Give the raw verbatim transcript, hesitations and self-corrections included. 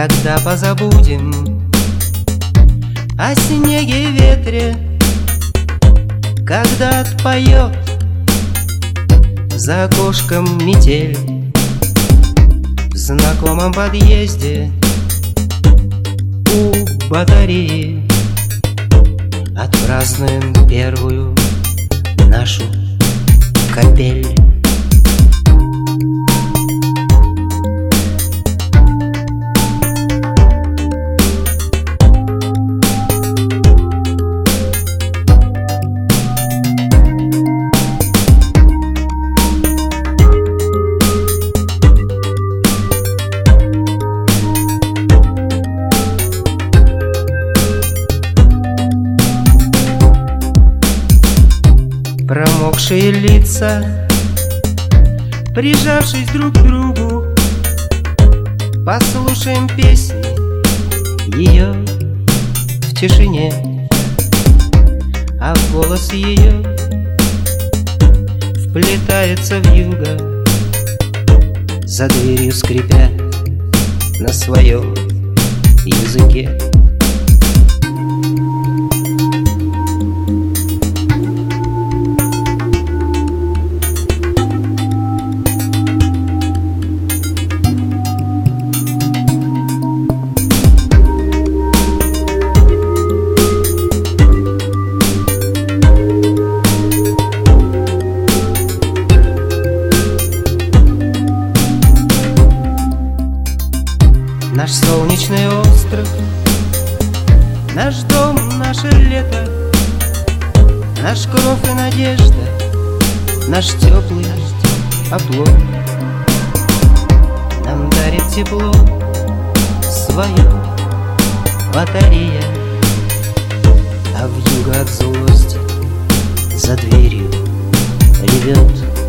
когда позабудем о снеге и ветре, когда отпоет за окошком метель в знакомом подъезде у батареи. Отпразднуем первую нашу капель. Промокшие лица, прижавшись друг к другу, послушаем песни ее в тишине, а голос ее вплетается в юго, за дверью скрипя на своем языке. Наш солнечный остров, наш дом, наше лето, наш кровь и надежда, наш теплый оплот. Нам дарит тепло свое батарея, а вьюга от злости за дверью ревет.